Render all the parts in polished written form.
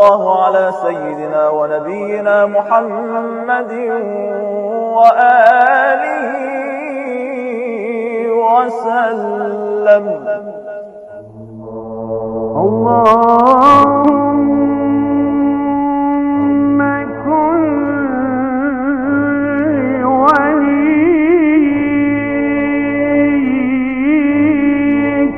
الله على سيدنا ونبينا محمد وآله وسلم. اللهم كن وليك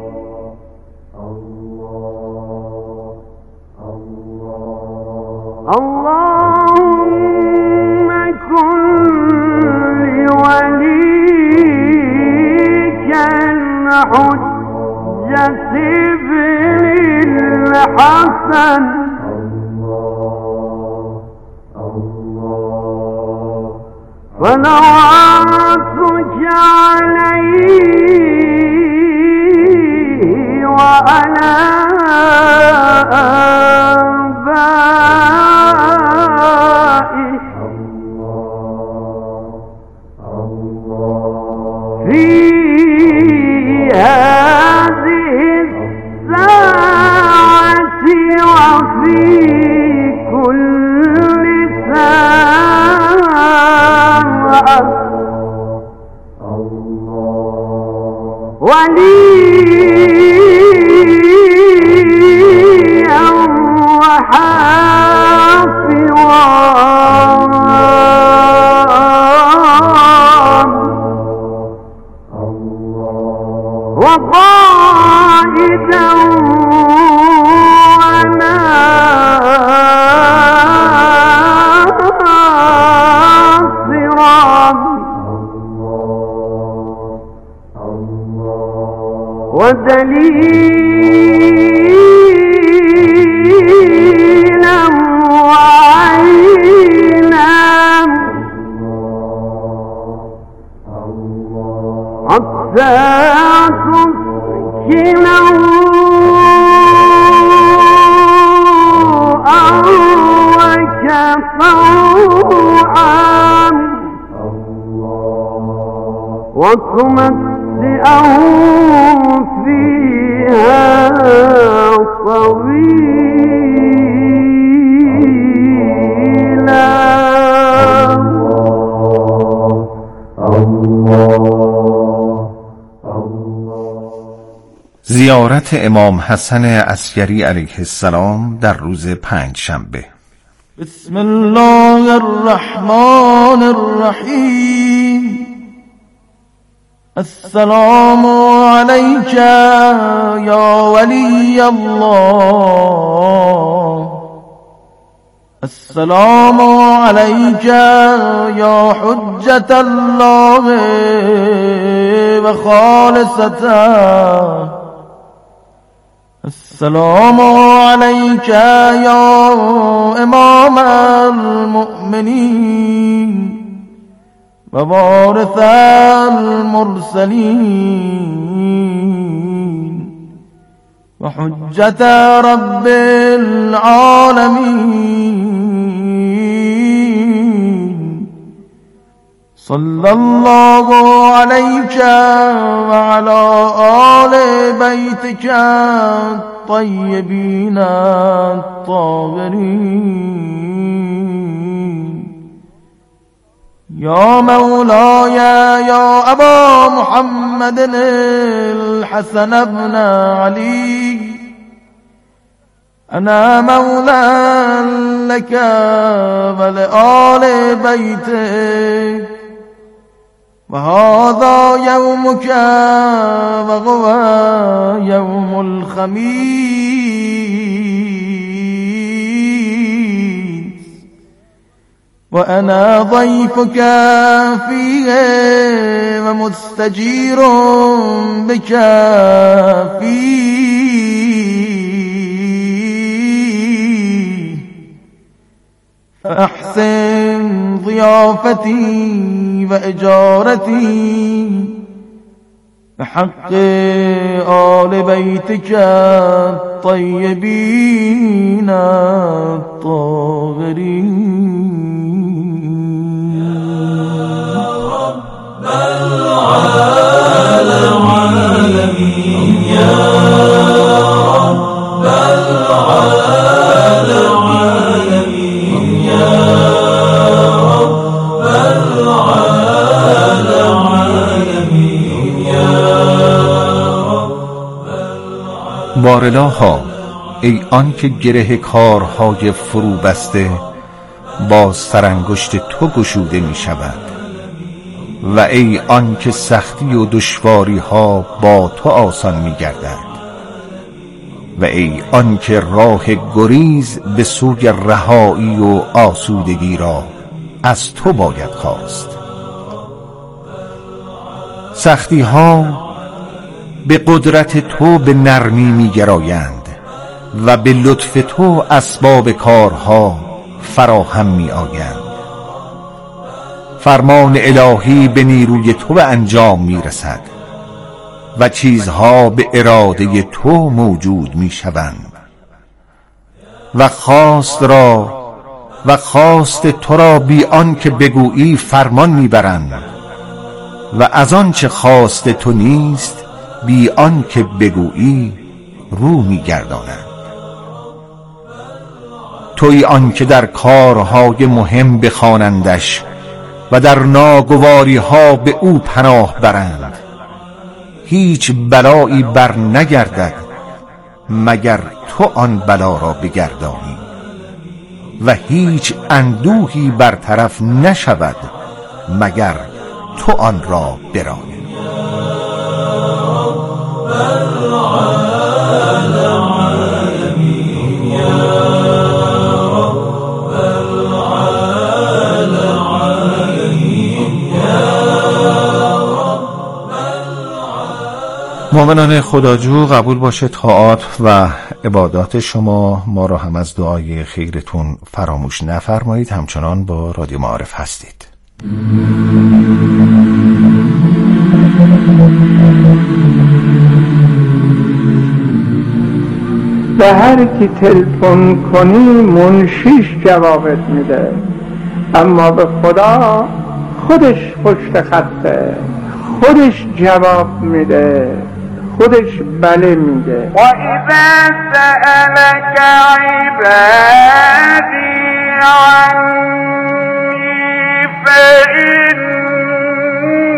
اللهم كن لوليك الحجة ابن الحسن صلواتك عليه وعلى آبائه في هذه الساعة وفي كل ساعة وليا وحافظا وقائدا وناصرا ودليلا وعينا حتى تسكنه أرضك طوعا وتمتعه فيها طويلا. زیارت امام حسن عسکری علیه السلام در روز پنجشنبه. بسم الله الرحمن الرحیم. السلام علیک یا ولی الله. السلام علیک یا حجت الله و خالصته. السلام عليك يا امام المؤمنين ووارث المرسلين وحجة رب العالمين. صلى الله عليك وعلى آل بيتك الطيبين الطاهرين. يا مولاي يا أبا محمد الحسن بن علي، أنا مولى لك ولآل بيتك، وهذا يومك وهو يوم الخميس، وأنا ضيفك فيه ومستجير بك فيه، فأحسن ضيافتي وإجارتي بحق آل بيتك الطيبين الطاهرين. يا رب العالمين، يا رب العالمين. بارالها، ای آن که گره کارهای فرو بسته با سرانگشت تو گشوده می شود و ای آن که سختی و دشواری ها با تو آسان می گردد و ای آن که راه گریز به سوی رهایی و آسودگی را از تو باید خواست. سختی ها به قدرت تو به نرمی می گرایند و به لطف تو اسباب کارها فراهم می آیند. فرمان الهی به نیروی تو به انجام می رسد و چیزها به اراده تو موجود می شوند و خواست تو را بی آن که بگویی فرمان می برند و از آن چه خواست تو نیست بی آن که بگویی رو می گردانند. تویی آن که در کارهای مهم بخوانندش و در ناگواری ها به او پناه برند. هیچ بلایی بر نگردد مگر تو آن بلا را بگردانی و هیچ اندوهی برطرف نشود مگر تو آن را برانی. مؤمنان خداجو، قبول باشه طاعات و عبادات شما. ما را هم از دعای خیرتون فراموش نفرمایید. همچنان با رادیو معارف هستید. به هر کی تلفن کنی منشیش جوابت میده، اما به خدا خودش پشت خطه، خودش جواب میده، خودش بله میگه. و اذا سألك عبادی عنی فإنی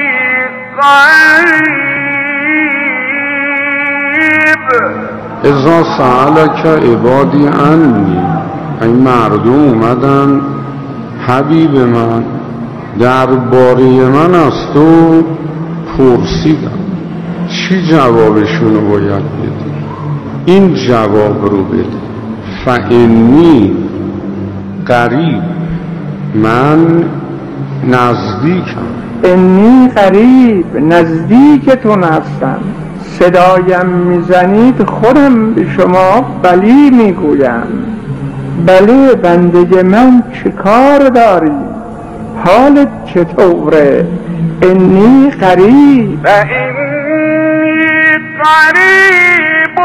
قریب. اذا سألك عبادی عنی، این مردم اومدن حبیب من درباره من از تو پرسیدن، چی جوابشونو باید بدی؟ این جواب رو بده. فإنی قریب، من نزدیکم. انی قریب، نزدیکتون هستم. صدایم میزنید خودم به شما بلی میگویم. بله بنده من، چه کار داری؟ حالت چطوره؟ انی قریب. و انی قریب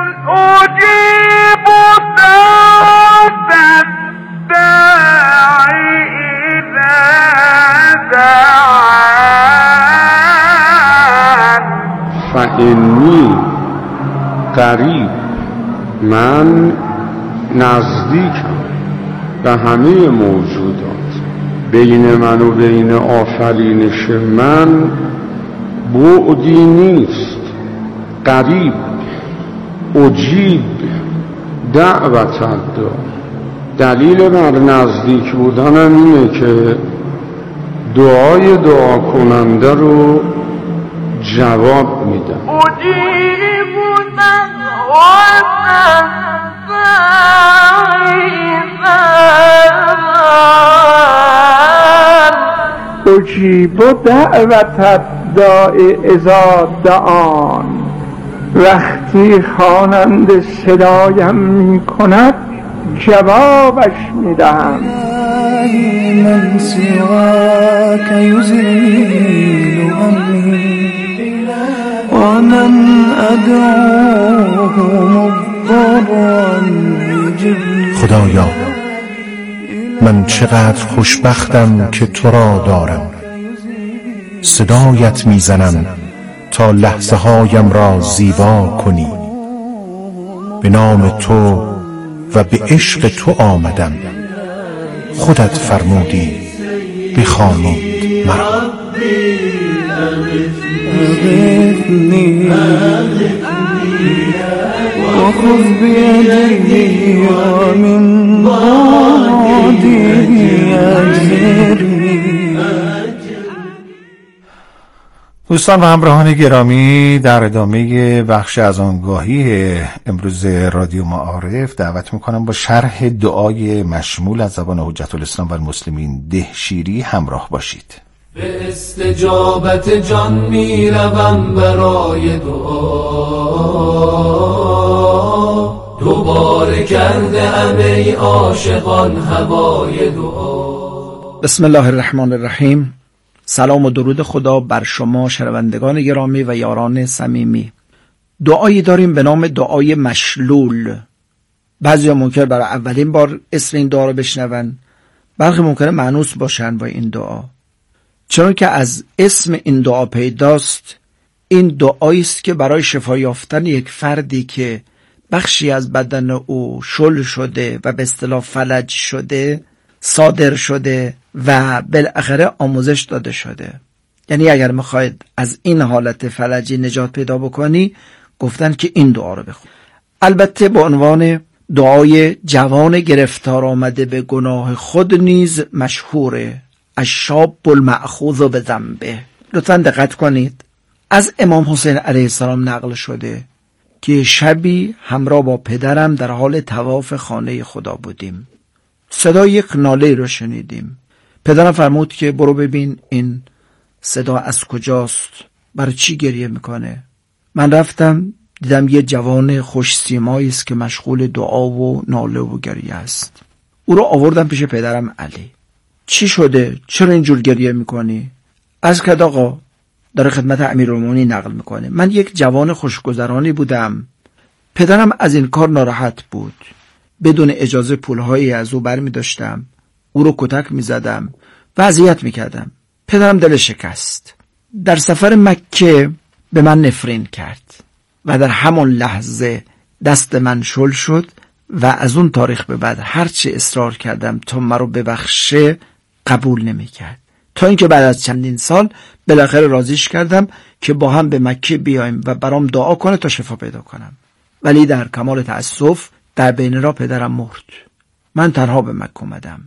اجیب دعوت الداعی اذا دعان. فإنی قریب، من نزدیکم به همه موجودات. بین من و بین آفرینش من بعدی نیست. قریب، اجیب دعوت الداع. دلیل بر نزدیک بودنم اینه که دعای دعا کننده رو جواب میدم. اجیب دعوت اجیب دعوت الداعی اذا دعان. وقتی خواننده صدایم می کند جوابش می دهم. من سواك يزيل همي ومن أدعوه مضطرا يجيب. خدایا، من چقدر خوشبختم که تو را دارم. صدایت میزنم تا لحظه هایم را زیبا کنی. به نام تو و به عشق تو آمدم. خودت فرمودی بخوانید مرا. أغثني وخذ بيدي ومن بعدي أجرني. دوستان و همراهان گرامی، در ادامه بخش از آنگاهی امروز رادیو معارف دعوت میکنم با شرح دعای مشمول از زبان حجت الاسلام و المسلمین دهشیری همراه باشید. به استجابت جان میروم برای دعا، دوباره کرده ام ای عاشقان هوای دعا. بسم الله الرحمن الرحیم. سلام و درود خدا بر شما شنوندگان گرامی و یاران صمیمی. دعایی داریم به نام دعای مشلول. بعضی ممکن برای اولین بار اسم این دعا رو بشنون، برخی ممکنه مانوس باشن با این دعا، چون که از اسم این دعا پیداست. این دعایی است که برای شفا یافتن یک فردی که بخشی از بدن او شل شده و به اصطلاح فلج شده صادر شده و بالاخره آموزش داده شده. یعنی اگر میخواید از این حالت فلجی نجات پیدا بکنی، گفتن که این دعا رو بخون. البته به عنوان دعای جوان گرفتار آمده به گناه خود نیز مشهوره، الشاب المأخوذ بذنبه. لطفاً دقت کنید. از امام حسین علیه السلام نقل شده که شبی همراه با پدرم در حال طواف خانه خدا بودیم. صدای یک ناله رو شنیدیم. پدرم فرمود که برو ببین این صدا از کجاست، برای چی گریه میکنه. من رفتم دیدم یه جوان خوش سیمایی است که مشغول دعا و ناله و گریه است. او رو آوردم پیش پدرم علی. چی شده؟ چرا اینجور گریه میکنی؟ از کد آقا، داره خدمت امیرالمومنین نقل میکنه، من یک جوان خوشگذرانی بودم. پدرم از این کار ناراحت بود. بدون اجازه پولهایی از او برمی داشتم، او رو کتک می زدم و اذیت می کردم. پدرم دل شکست. در سفر مکه به من نفرین کرد و در همون لحظه دست من شل شد و از اون تاریخ به بعد هرچی اصرار کردم تا مرا ببخشه قبول نمی کرد، تا اینکه بعد از چندین سال بالاخره راضیش کردم که با هم به مکه بیایم و برام دعا کنه تا شفا پیدا کنم. ولی در کمال تأسف در بین راه پدرم مرد. من تنها به مکه اومدم.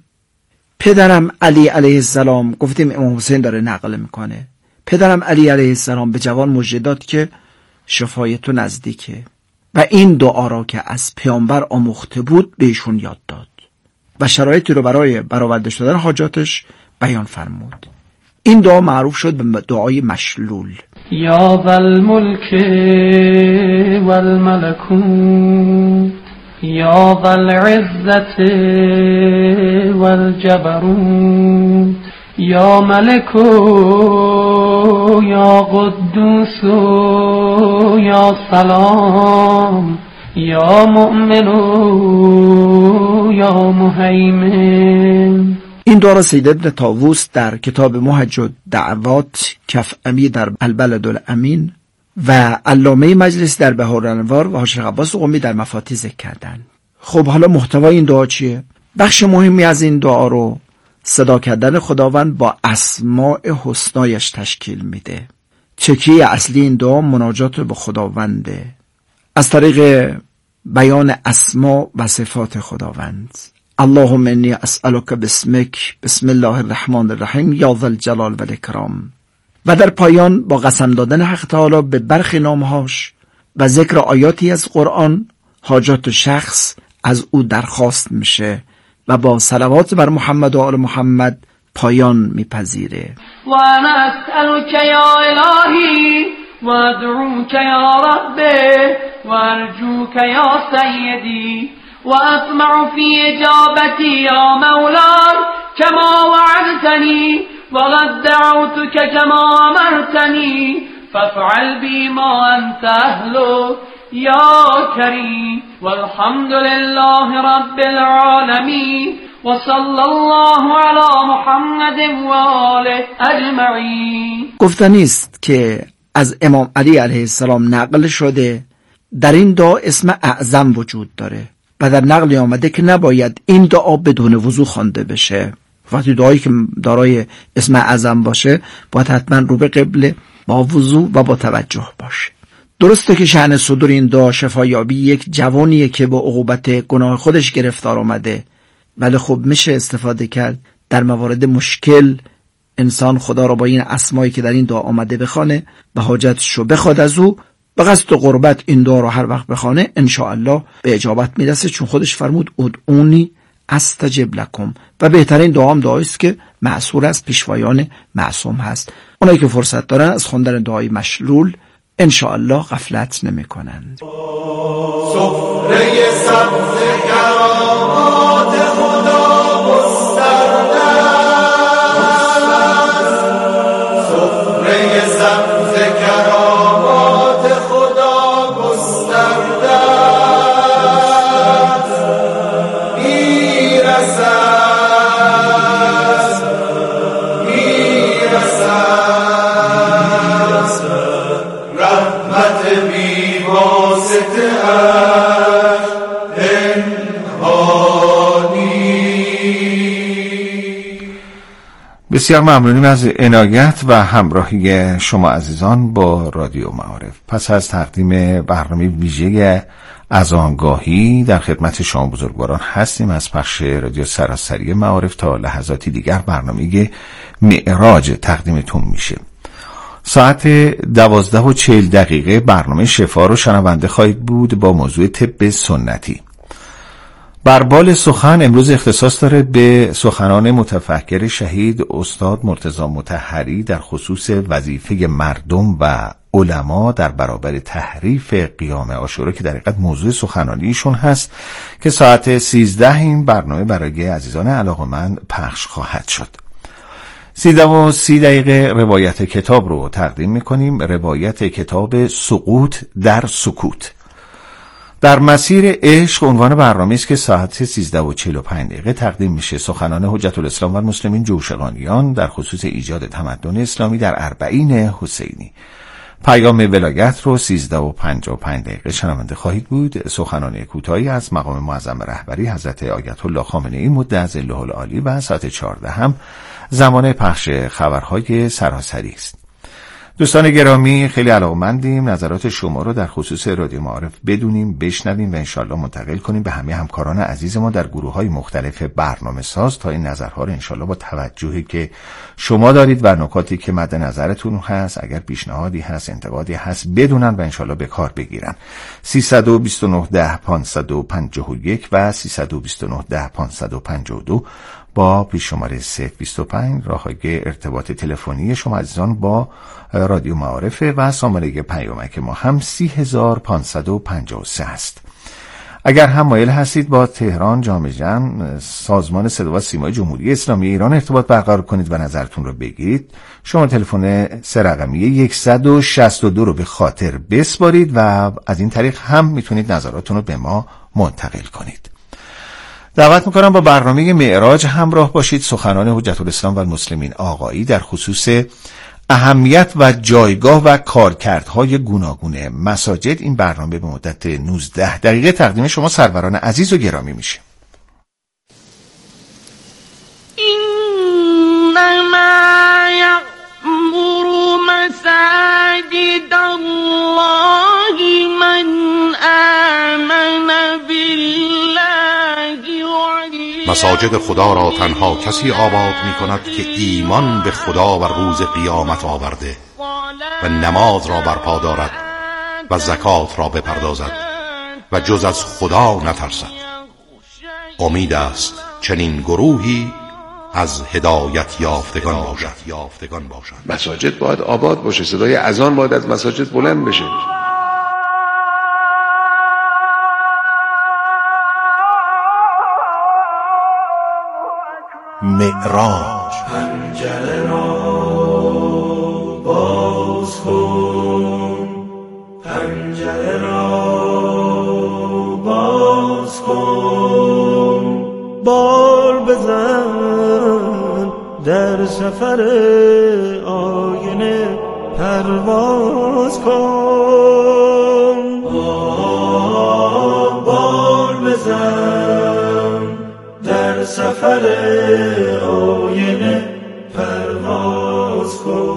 پدرم علی علیه السلام، گفتیم امام حسین داره نقل میکنه، پدرم علی علیه السلام به جوان مژده داد که شفای تو نزدیکه و این دعا را که از پیامبر آموخته بود بهشون یاد داد و شرایطی رو برای برآورده شدن حاجاتش بیان فرمود. این دعا معروف شد به دعای مشلول. یا ذا الملک والملکوت یا ذا العزت والجبروت یا ملک یا قدوس یا سلام یا مؤمن یا مهیمن. این دعا را سید ابن طاووس در کتاب محج الدعوات کف امی در البلد الامین و علامه مجلس در بهارالانوار و حاج عباس قمی در مفاتیح ذکر کردن. خب حالا محتوای این دعا چیه؟ بخش مهمی از این دعا رو صدا کردن خداوند با اسماء حسنایش تشکیل میده. چکیه اصلی این دعا مناجات به خداونده از طریق بیان اسما و صفات خداوند. اللهم انی اسألک باسمک بسم الله الرحمن الرحیم یا ذا الجلال و الاکرام. و در پایان با قسم دادن حق تعالی به برخی نامهاش و ذکر آیاتی از قرآن حاجات شخص از او درخواست میشه و با صلوات بر محمد و آل محمد پایان میپذیره. و انا اسألک یا الهی و ادعوک یا ربی و ارجوک یا سیدی و اطمع فی اجابتی یا مولا کما وعدتنی وقد دعوتك كما امرتنی فافعل بی ما انت اهله یا کریم والحمد لله رب العالمین وصلی الله علی محمد و آله اجمعین. گفتنی است که از امام علی علیه السلام نقل شده در این دعا اسم اعظم وجود داره و در نقلی آمده که نباید این دعا بدون وضو خوانده بشه. وقتی دعایی که دارای اسم اعظم باشه باید حتما رو به قبله با وضو و با توجه باشه. درسته که شأن صدور این دعا شفایابی یک جوانیه که با عقوبت گناه خودش گرفتار آمده، ولی خب میشه استفاده کرد در موارد مشکل. انسان خدا را با این اسمایی که در این دعا آمده بخونه و حاجتشو بخواد از او به قصد قربت این دعا را هر وقت بخونه انشاءالله به اجابت میرسه، چون خودش فرمود ادعونی استجب لکم و بهترین دعا هم دعایی است که معصور از پیشوایان معصوم هست. اونایی که فرصت دارن از خوندن دعای مشلول انشاءالله غفلت نمی کنند. سفره سبز کرامات خدا گسترده است، سفره سبز کرامات خدا گسترده است، میرسد رحمت بی واسطه بسیار ممنونیم از عنایت و همراهی شما عزیزان با رادیو معارف. پس از تقدیم برنامه ویژه از آنگاهی در خدمت شما بزرگواران هستیم از پخش رادیو سراسری معارف. تا لحظاتی دیگر برنامه معراج تقدیمتون میشه. ساعت 12:40 برنامه شفا رو شنونده خواهید بود با موضوع طب سنتی. بربال سخن امروز اختصاص داره به سخنان متفکر شهید استاد مرتضی مطهری در خصوص وظیفه مردم و علما در برابر تحریف قیام عاشورا که در حقیقت موضوع سخنانیشون هست که ساعت 13 این برنامه برای عزیزان علاقه‌مند پخش خواهد شد. 13:30 روایت کتاب رو تقدیم میکنیم. روایت کتاب سقوط در سکوت. در مسیر عشق عنوان برنامه است که ساعت 13:45 تقدیم میشه. سخنان حجت الاسلام و المسلمین جوشقانیان در خصوص ایجاد تمدن اسلامی در اربعین حسینی. پیام ولایت رو 13:55 شنونده خواهید بود. سخنان کوتاهی از مقام معظم رهبری حضرت آیت الله خامنه‌ای مدعی العالی و ساعت 14 هم زمان پخش خبرهای سراسری است. دوستان گرامی، خیلی علاقه‌مندیم نظرات شما رو در خصوص رادیو معارف بدونیم، بشنویم و انشالله منتقل کنیم به همه همکاران عزیز ما در گروه‌های مختلف برنامه ساز تا این نظرها رو انشالله با توجهی که شما دارید و نکاتی که مد نظرتون هست، اگر پیشنهادی هست، انتقادی هست، بدونن و انشالله به کار بگیرن. 329-10-551 و 329-10-552 با پیش شماره 025 راههای ارتباط تلفنی شما عزیزان با رادیو معارفه و شماره پیامک ما هم 30553 است. اگر هم مایل هستید با تهران جامع جمع سازمان صدا و سیمای جمهوری اسلامی ایران ارتباط برقرار کنید و نظرتون رو بگید، شما تلفن 3 رقمی 162 رو به خاطر بسپارید و از این طریق هم میتونید نظراتون رو به ما منتقل کنید. دعوت میکنم با برنامه معراج همراه باشید. سخنان حجت الاسلام و المسلمین آقایی در خصوص اهمیت و جایگاه و کارکردهای گوناگون مساجد. این برنامه به مدت 19 دقیقه تقدیم شما سروران عزیز و گرامی میشه. انما یأمر مساجد الله من آمن بالله. مساجد خدا را تنها کسی آباد می کند که ایمان به خدا و روز قیامت آورده و نماز را برپا دارد و زکات را بپردازد و جز از خدا نترسد. امید است چنین گروهی از هدایت یافتگان باشد. مساجد باید آباد باشه، صدای اذان باید از مساجد بلند بشه. معراج. پنجره را باز کن، پنجره را باز کن، بال بزن در سفر آینه پرواز کن. بال بزن در سفر آینه پرواز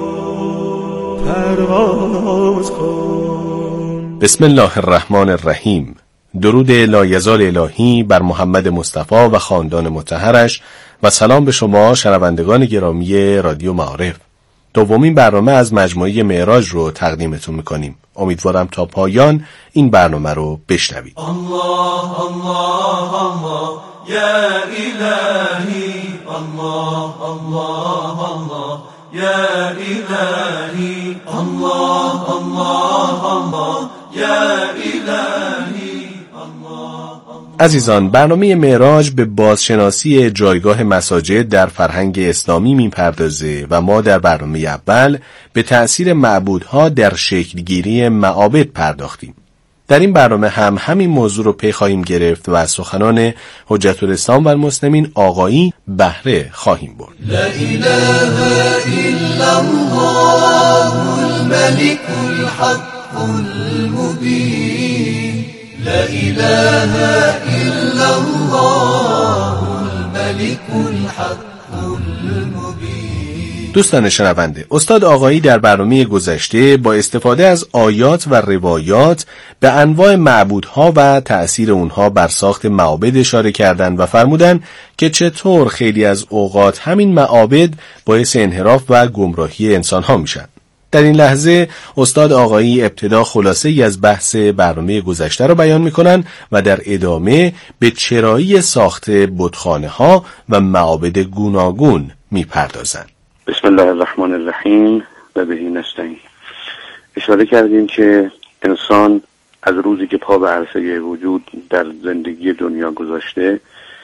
کن، پرواز کن. بسم الله الرحمن الرحیم. درود لایزال الهی بر محمد مصطفی و خاندان مطهرش و سلام به شما شنوندگان گرامی رادیو معارف. دومین برنامه از مجموعه معراج رو تقدیمتون میکنیم. امیدوارم تا پایان این برنامه رو بشنوید. الله الله الله یا الهی، الله الله الله یا الهی، الله الله الله یا الهی. عزیزان، برنامه معراج به بازشناسی جایگاه مساجد در فرهنگ اسلامی میپردازه و ما در برنامه اول به تأثیر معبودها در شکلگیری معابد پرداختیم. در این برنامه هم همین موضوع رو پی خواهیم گرفت و از سخنان حجت الاسلام و المسلمین آقایی بهره خواهیم برد. لا اله الا الله الملك الحق المبين، لا اله الا الله الملك الحق المبين. دوستان شنونده، استاد آقایی در برنامه گذشته با استفاده از آیات و روایات به انواع معبودها و تأثیر اونها بر ساخت معابد اشاره کردند و فرمودند که چطور خیلی از اوقات همین معابد باعث انحراف و گمراهی انسانها میشن. در این لحظه استاد آقایی ابتدا خلاصه ای از بحث برنامه گذشته رو بیان میکنن و در ادامه به چرایی ساخت بتخانه ها و معابد گوناگون میپردازن. بسم الله الرحمن الرحیم و به نستعین. اشاره کردیم که انسان از روزی که پا به عرصه وجود در زندگی دنیا گذاشته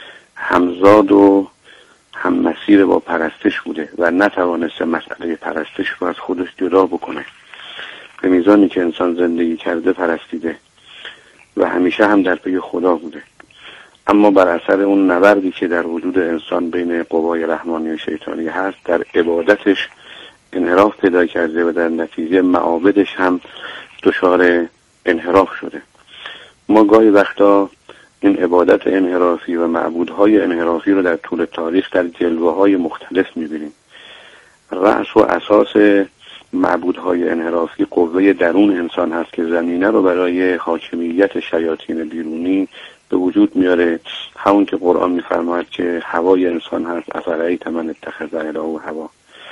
همزاد و هم مسیر با پرستش بوده و نتوانسته مسئله پرستش رو از خودش جدا بکنه. به میزانی که انسان زندگی کرده پرستیده و همیشه هم در پی خدا بوده، اما بر اثر اون نبردی که در وجود انسان بین قوای رحمانی و شیطانی هست در عبادتش انحراف پیدا کرده و در نتیجه معابدش هم دچار انحراف شده. ما گاهی وقتا این عبادت انحرافی و معبودهای انحرافی رو در طول تاریخ در جلوه‌های مختلف می‌بینیم. رأس و اساس معبودهای انحرافی قوه درون انسان هست که زمینه رو برای حاکمیت شیاطین بیرونی به وجود میاره. همون که قرآن می‌فرماید که هوای انسان هست، افرأیت من اتخذ الهه هوا.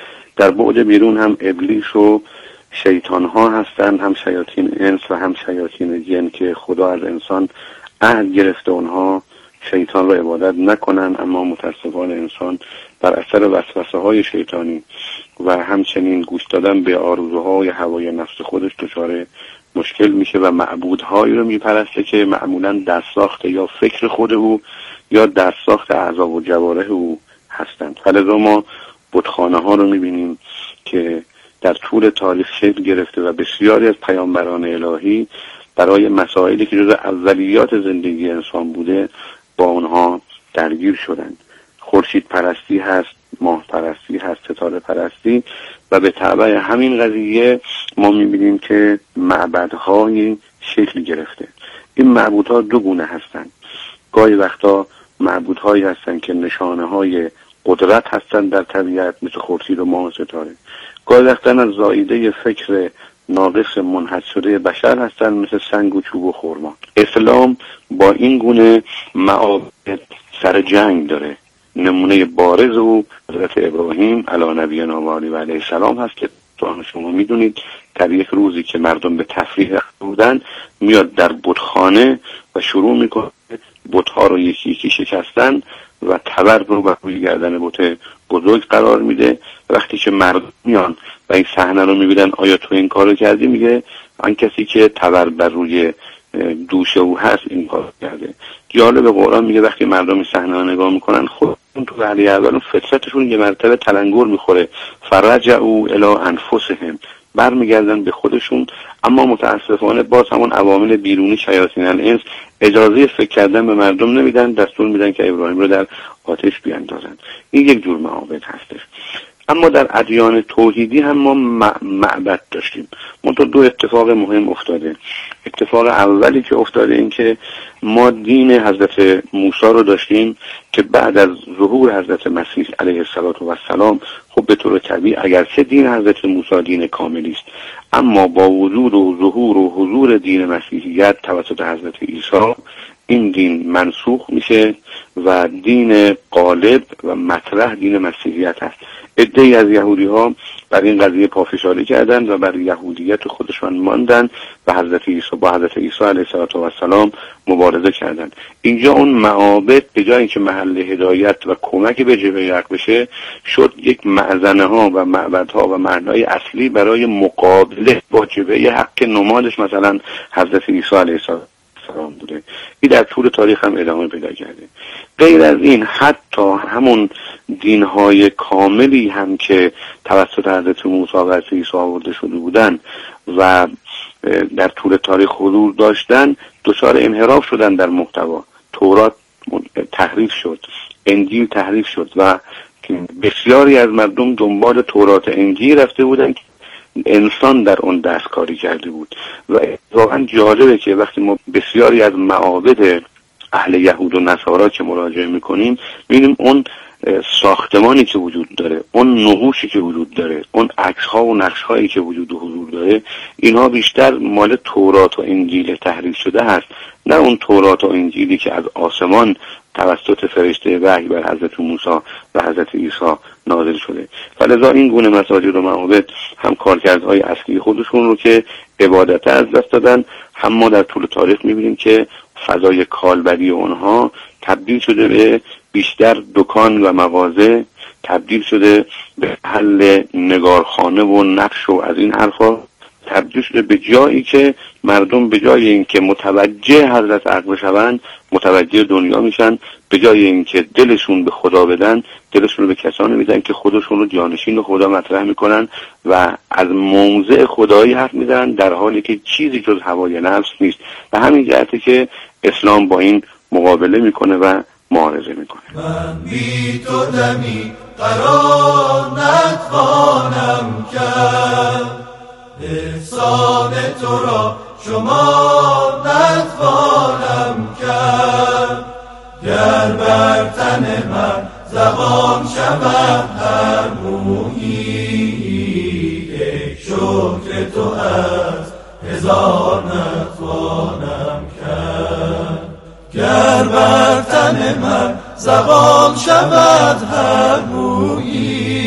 در بعد بیرون هم ابلیس و شیطان‌ها هستند، هم شیاطین انس و هم شیاطین جن که خدا از انسان عهد گرفته اونها شیطان رو عبادت نکنن، اما متاسفانه انسان بر اثر وسوسه های شیطانی و همچنین گوش دادن به آرزوهای هوای نفس خودش دچار مشکل میشه و معبودهایی رو میپرسته که معمولا در ساخت یا فکر خود او یا در ساخت اعضا و جوارح او هستند. فلذا ما بتخانه ها رو میبینیم که در طول تاریخ شکل گرفته و بسیاری از پیامبران الهی برای مسائلی که جز اولیات زندگی انسان بوده با اونها درگیر شدند. خورشید پرستی هست، ماه پرستی هست، ستاره پرستی و به تبع همین قضیه ما میبینیم که معبدهایی شکل گرفته. این معبودها دو گونه هستند. گاهی وقتا معبودهایی هستند که نشانه های قدرت هستند در طبیعت مثل خورشید و ماه و ستاره. گاهی وقتا از زائیده فکر ناقص منحط شده بشر هستند مثل سنگ و چوب و خرما. اسلام با این گونه معابد سر جنگ داره. نمونه بارز او حضرت ابراهیم علی نبینا و علیه السلام هست که شما میدونید در یک روزی که مردم به تفریح بودن میاد در بتخانه و شروع میکنه بتها رو یکی یکی شکستن و تبر رو بر روی گردن بت بزرگ قرار میده. وقتی که مردم میان و این صحنه رو میبینن آیا تو این کارو کردی؟ میگه آن کسی که تبر بر روی دوش او هست این کار کرده. جالب قرآن میگه وقتی مردم این صحنه رو نگاه میکنن خودشون تو وهله اول فطرتشون یه مرتبه تلنگر میخوره، فرجعوا الی انفسهم، برمیگردن به خودشون. اما متاسفانه باز همون عوامل بیرونی شیاطین الانس اجازه فکر کردن به مردم نمیدن، دستور میدن که ابراهیم رو در آتش بیاندازن. این یک جور معابد هستش. اما در ادیان توحیدی هم ما معبد داشتیم. منتها دو اتفاق مهم افتاده. اتفاق اولی که افتاده این که ما دین حضرت موسی رو داشتیم که بعد از ظهور حضرت مسیح علیه السلام خب به طور طبیعی اگرچه دین حضرت موسی دین کاملی است، اما با وجود و ظهور و حضور دین مسیحیت توسط حضرت عیسی این دین منسوخ میشه و دین غالب و مطرح دین مسیحیت هست. عده‌ای از یهودی ها بر این قضیه پافشاری کردند و بر یهودیت خودشان ماندند و با حضرت عیسی علیه السلام مبارزه کردند. اینجا اون معابد به جای اینکه محل هدایت و کمک به جبهه حق بشه، شد یک معزنه ها و معبدها و معنای اصلی برای مقابله با جبهه حق که نمادش مثلا حضرت عیسی علیه السلام بوده. این در طول تاریخ هم ادامه پیدا کرده. غیر از این حتی همون دینهای کاملی هم که توسط حضرت موسی و حضرت عیسی آورده شده بودن و در طول تاریخ حضور داشتن دچار انحراف شدن در محتوا. تورات تحریف شد، انجیل تحریف شد و بسیاری از مردم دنبال تورات انجیل رفته بودن که انسان در اون دستکاری کرده بود. و واقعا جالبه که وقتی ما بسیاری از معابد اهل یهود و نصارا که مراجعه میکنیم میبینیم اون ساختمانی که وجود داره، اون نقوشی که وجود داره، اون عکس‌ها و نقش‌هایی که وجود و حضور داره، اینها بیشتر مال تورات و انجیل تحریف شده هست، نه اون تورات و انجیلی که از آسمان توسط فرشته وحی بر حضرت موسی و حضرت عیسی نازل شده. فلذا این گونه مساجد و معابد هم کارکردهای اصلی خودشون رو که عبادت از دست دادن، هم ما در طول تاریخ می‌بینیم که فضای کالبدی اونها تبدیل شده به بیشتر دکان و مغازه، تبدیل شده به محل نگارخانه و نقش و از این حرفا، تبدیل شده به جایی که مردم به جای اینکه متوجه حضرت حق بشوند متوجه دنیا میشن، به جای اینکه دلشون به خدا بدن دلشون رو به کسانی میدن که خودشون رو جانشین خدا مطرح میکنن و از موضع خدایی حرف میزنن، در حالی که چیزی جز هوای نفس نیست. و همین جهته که اسلام با این مقابله میکنه و معارضه میکنه. من بی تو دمی قرار نتوانم کرد، احسان تو را شما نتوانم کرد. گر بر تن من زبان شود هر مویی، یک شکر تو از هزار نتوانم کرد. گر بر تن من زبان شود هر مویی،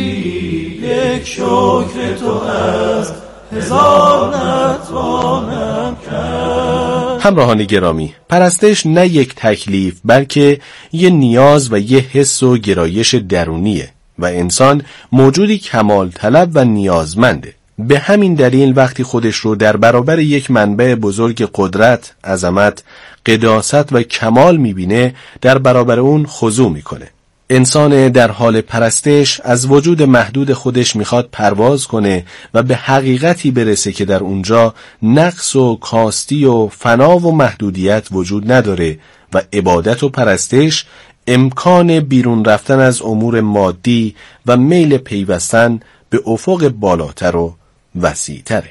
یک شکر تو از هزار نتوانم کرد. همراهان گرامی، پرستش نه یک تکلیف بلکه یه نیاز و یه حس و گرایش درونیه و انسان موجودی کمال طلب و نیازمنده. به همین دلیل وقتی خودش رو در برابر یک منبع بزرگ قدرت، عظمت، قداست و کمال میبینه، در برابر اون خضوع میکنه. انسان در حال پرستش از وجود محدود خودش میخواد پرواز کنه و به حقیقتی برسه که در اونجا نقص و کاستی و فنا و محدودیت وجود نداره و عبادت و پرستش امکان بیرون رفتن از امور مادی و میل پیوستن به افق بالاتر و وسیع‌تره.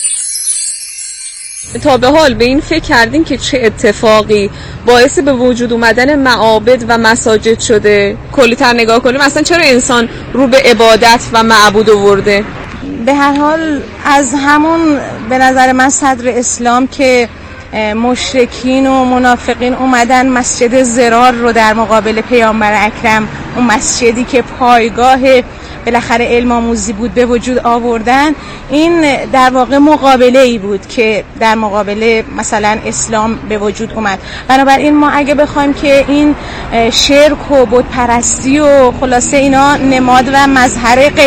تا به حال به این فکر کردین که چه اتفاقی باعث به وجود اومدن معابد و مساجد شده؟ کلی‌تر نگاه کنیم اصلا چرا انسان رو به عبادت و معبود آورده؟ به هر حال از همون به نظر من صدر اسلام که مشرکین و منافقین اومدن مسجد ضرار رو در مقابل پیامبر اکرم، اون مسجدی که پایگاه بالاخره علم آموزی بود، به وجود آوردن. این در واقع مقابله ای بود که در مقابله مثلا اسلام به وجود اومد. بنابراین ما اگه بخوایم که این شرک و بت پرستی و خلاصه اینا نماد و مظهر